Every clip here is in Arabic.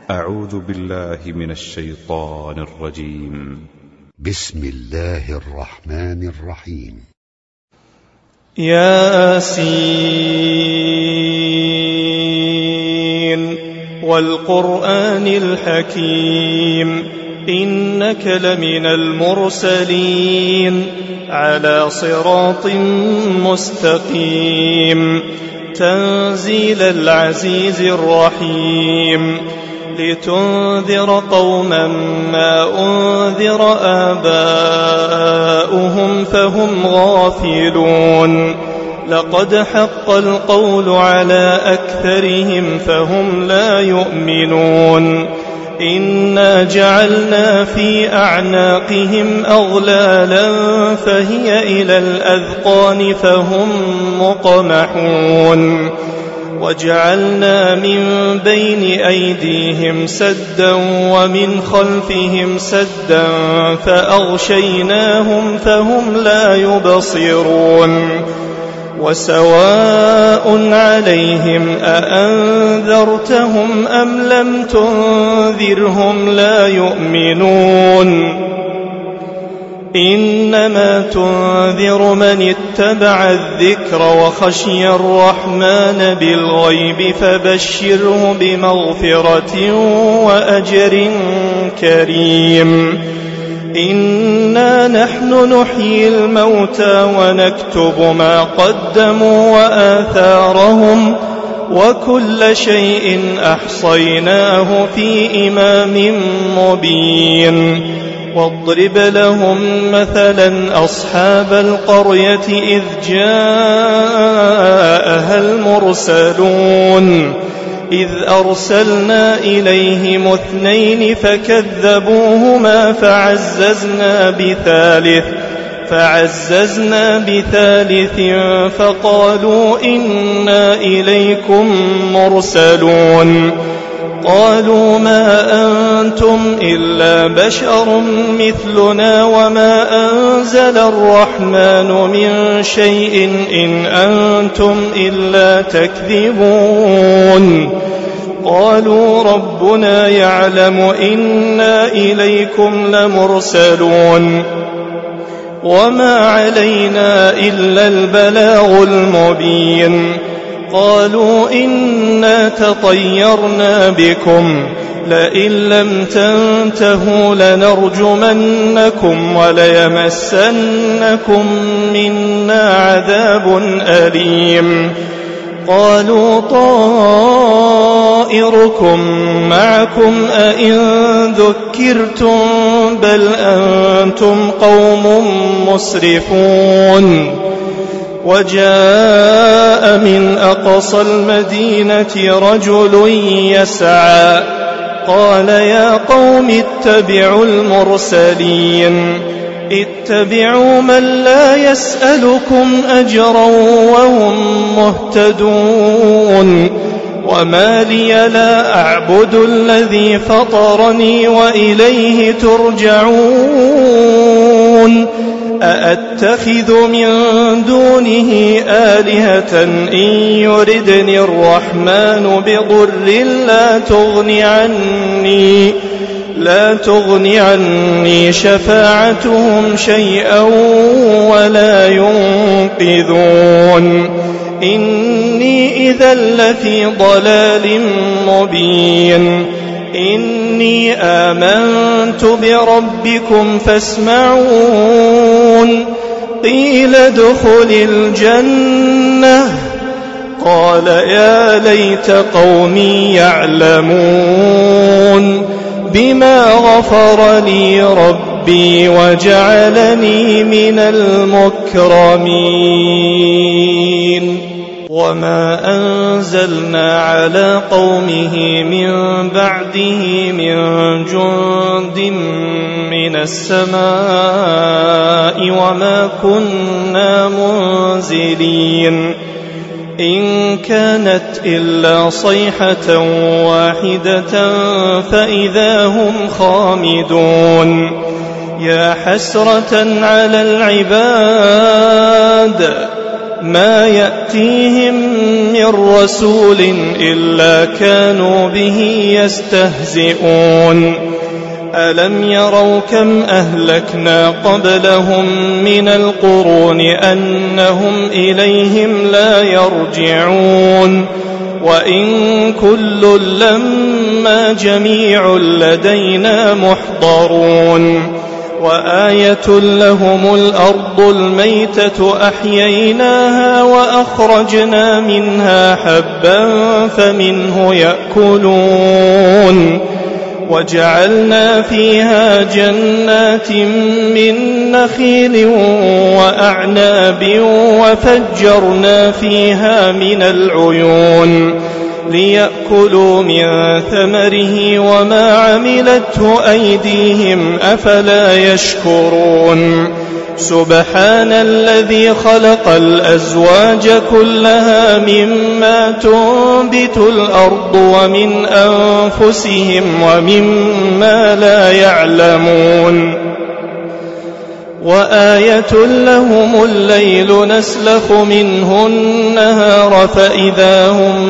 أعوذ بالله من الشيطان الرجيم. بسم الله الرحمن الرحيم. ياسين والقرآن الحكيم إنك لمن المرسلين على صراط مستقيم تنزيل العزيز الرحيم لتنذر قوما ما أنذر آباؤهم فهم غافلون لقد حق القول على أكثرهم فهم لا يؤمنون إنا جعلنا في أعناقهم أغلالا فهي إلى الأذقان فهم مقمحون وجعلنا من بين أيديهم سدا ومن خلفهم سدا فأغشيناهم فهم لا يبصرون وسواء عليهم أأنذرتهم أم لم تنذرهم لا يؤمنون إنما تنذر من اتبع الذكر وخشي الرحمن بالغيب فبشره بمغفرة وأجر كريم إنا نحن نحيي الموتى ونكتب ما قدموا وآثارهم وكل شيء أحصيناه في إمام مبين واضرب لهم مثلا أصحاب القرية إذ جاءها المرسلون إذ أرسلنا إليهم 2 فكذبوهما فعززنا بثالث فقالوا إنا إليكم مرسلون قالوا ما أنتم إلا بشر مثلنا وما أنزل الرحمن من شيء إن أنتم إلا تكذبون قالوا ربنا يعلم إنا إليكم لمرسلون وما علينا إلا البلاغ المبين قالوا إنا تطيرنا بكم لئن لم تنتهوا لنرجمنكم وليمسنكم منا عذاب أليم قالوا طائركم معكم أئن ذكرتم بل أنتم قوم مسرفون وجاء من أقصى المدينة رجل يسعى قال يا قوم اتبعوا المرسلين اتبعوا من لا يسألكم أجرا وهم مهتدون وما لي لا أعبد الذي فطرني وإليه ترجعون أأتخذ من دونه آلهة إن يردني الرحمن بضر لا تغني عني شفاعتهم شيئا ولا ينقذون إني إذا لفي ضلال مبين إني آمنت بربكم فاسمعون قيل ادخل الجنة قال يا ليت قومي يعلمون بما غفر لي ربي وجعلني من المكرمين وما أنزلنا على قومه من بعده من جند من السماء وما كنا منزلين إن كانت إلا صيحة واحدة فإذا هم خامدون يا حسرة على العباد ما يأتيهم من رسول إلا كانوا به يستهزئون ألم يروا كم أهلكنا قبلهم من القرون أنهم إليهم لا يرجعون وإن كل لما جميع لدينا محضرون وآية لهم الأرض الميتة أحييناها وأخرجنا منها حبا فمنه يأكلون وجعلنا فيها جنات من نخيل وأعناب وفجرنا فيها من العيون ليأكلوا من ثمره وما عملته أيديهم أفلا يشكرون سبحان الذي خلق الأزواج كلها مما تنبت الأرض ومن أنفسهم ومما لا يعلمون وآية لهم الليل نسلخ منه النهار فإذا هم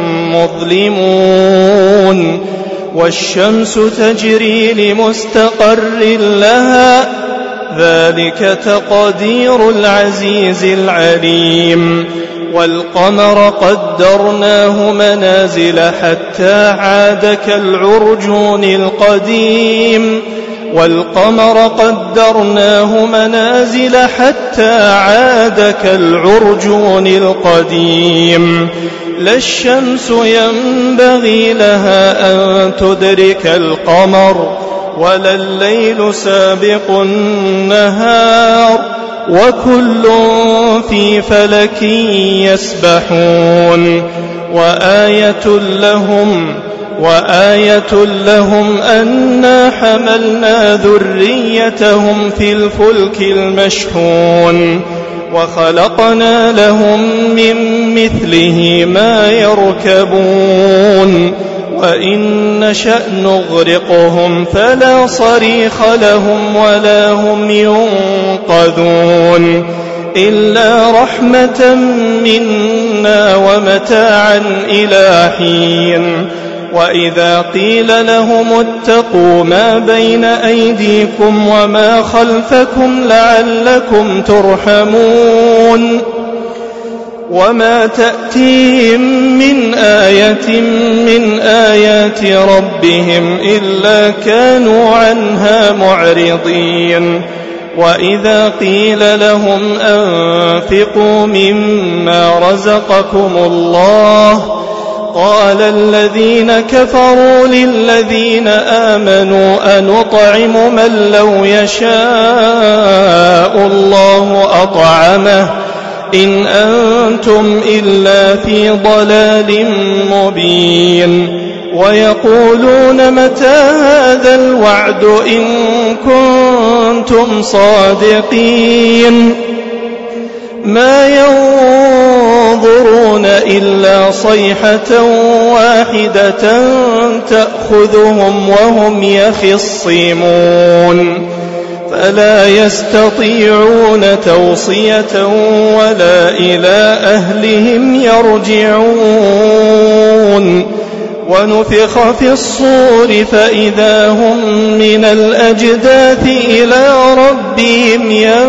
مظلمون والشمس تجري لمستقر لها ذلك تقدير العزيز العليم والقمر قدرناه منازل حتى عاد كالعرجون القديم والقمر قدرناه منازل حتى عاد كالعرجون القديم لا الشمس ينبغي لها أن تدرك القمر ولا الليل سابق النهار وكل في فلك يسبحون وآية لهم أنا حملنا ذريتهم في الفلك المشحون وخلقنا لهم من مثله ما يركبون وإن نشأ نغرقهم فلا صريخ لهم ولا هم ينقذون إلا رحمة منا ومتاعا إلى حين وإذا قيل لهم اتقوا ما بين أيديكم وما خلفكم لعلكم ترحمون وما تأتيهم من آية من آيات ربهم إلا كانوا عنها معرضين وإذا قيل لهم أنفقوا مما رزقكم الله قال الذين كفروا للذين آمنوا أنطعم من لو يشاء الله أطعمه إن أنتم إلا في ضلال مبين ويقولون متى هذا الوعد إن كنتم صادقين ما ينظرون إلا صيحة واحدة تأخذهم وهم يخصمون فلا يستطيعون توصية ولا إلى أهلهم يرجعون ونفخ في الصور فإذا هم من الأجداث إلى ربهم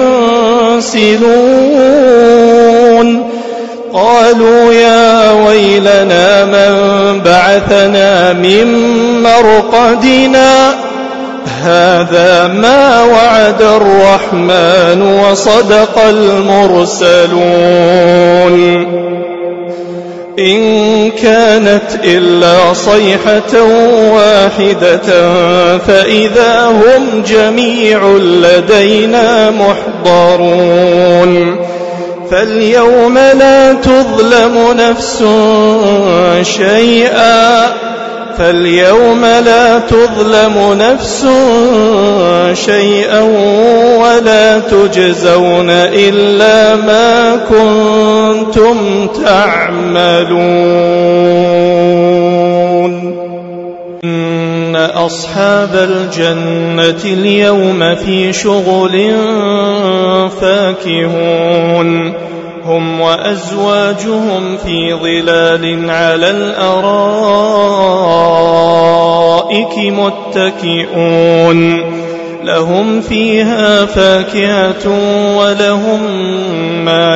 ينسلون قالوا يا ويلنا من بعثنا من مرقدنا هذا ما وعد الرحمن وصدق المرسلون إن كانت إلا صيحة واحدة فإذا هم جميع لدينا محضرون فاليوم لا تظلم نفس شيئا ولا تجزون إلا ما كنتم تعملون إن أصحاب الجنة اليوم في شغل فاكهون هم وأزواجهم في ظلال على الأرائك متكئون لهم فيها فاكهة ولهم ما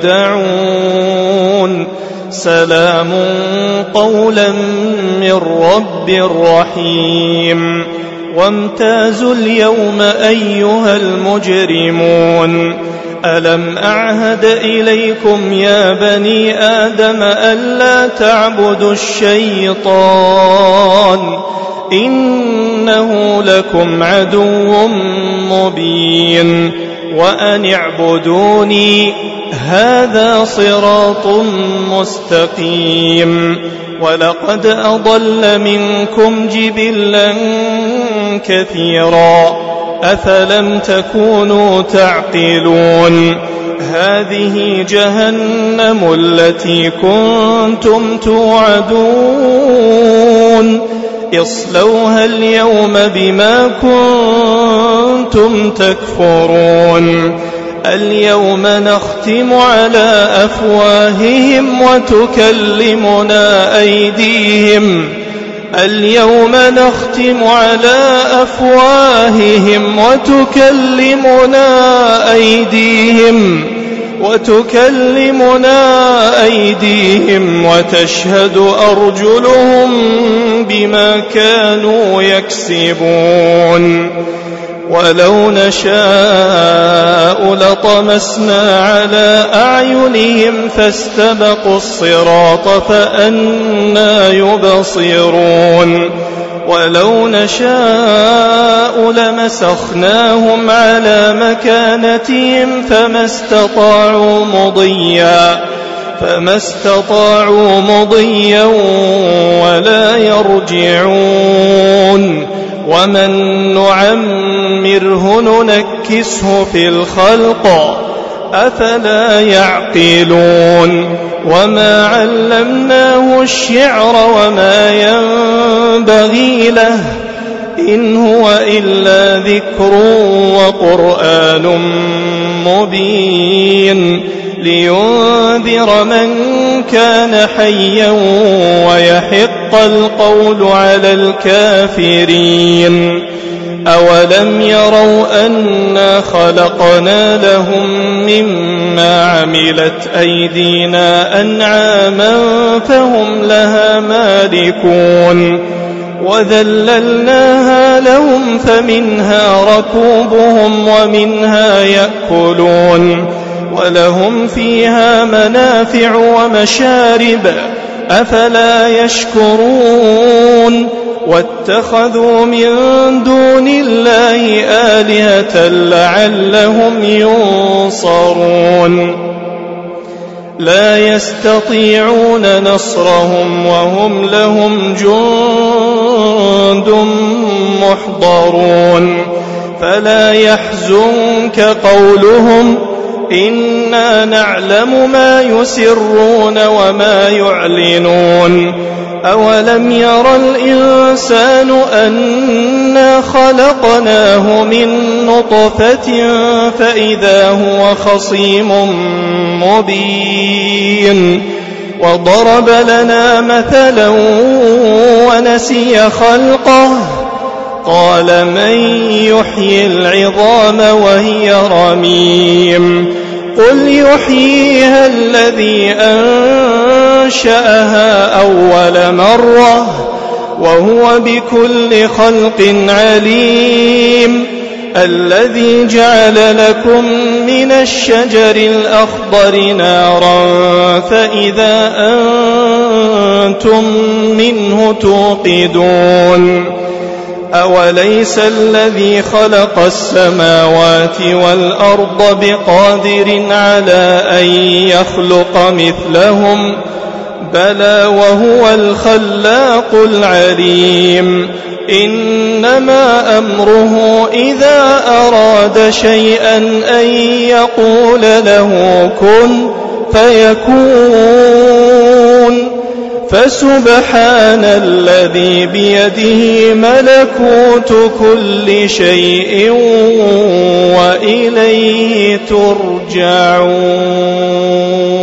يدعون سلام قولا من رب رحيم وامتازوا اليوم أيها المجرمون ألم أعهد إليكم يا بني آدم ألا تعبدوا الشيطان إنه لكم عدو مبين وأن اعبدوني هذا صراط مستقيم ولقد أضل منكم جبلا كثيرا أفلم تكونوا تعقلون هذه جهنم التي كنتم توعدون اصلوها اليوم بما كنتم تكفرون اليوم نختم على أفواههم وتكلمنا أيديهم وتشهد أرجلهم بما كانوا يكسبون ولو نشاء لطمسنا على أعينهم فاستبقوا الصراط فأنى يبصرون ولو نشاء لمسخناهم على مكانتهم فما استطاعوا مضيا ولا يرجعون ومن نعمره ننكسه في الخلق أفلا يعقلون وما علمناه الشعر وما ينبغي له إن هو إلا ذكر وقرآن مبين لينذر من كان حيا ويحق القول على الكافرين أولم يروا أنا خلقنا لهم مما عملت أيدينا أنعاما فهم لها مالكون وذللناها لهم فمنها ركوبهم ومنها يأكلون ولهم فيها منافع ومشارب أفلا يشكرون واتخذوا من دون الله آلهة لعلهم ينصرون لا يستطيعون نصرهم وهم لهم جند محضرون فلا يحزنك قولهم إنا نعلم ما يسرون وما يعلنون أولم ير الإنسان أنا خلقناه من نطفة فإذا هو خصيم مبين وضرب لنا مثلا ونسي خلقه قال من يحيي العظام وهي رميم قل يحييها الذي أنشأها أول مرة وهو بكل خلق عليم الذي جعل لكم من الشجر الأخضر نارا فإذا أنتم منه توقدون أوليس الذي خلق السماوات والأرض بقادر على أن يخلق مثلهم بلى وهو الخلاق العليم إنما أمره إذا أراد شيئا أن يقول له كن فيكون فسبحان الذي بيده ملكوت كل شيء وإليه ترجعون.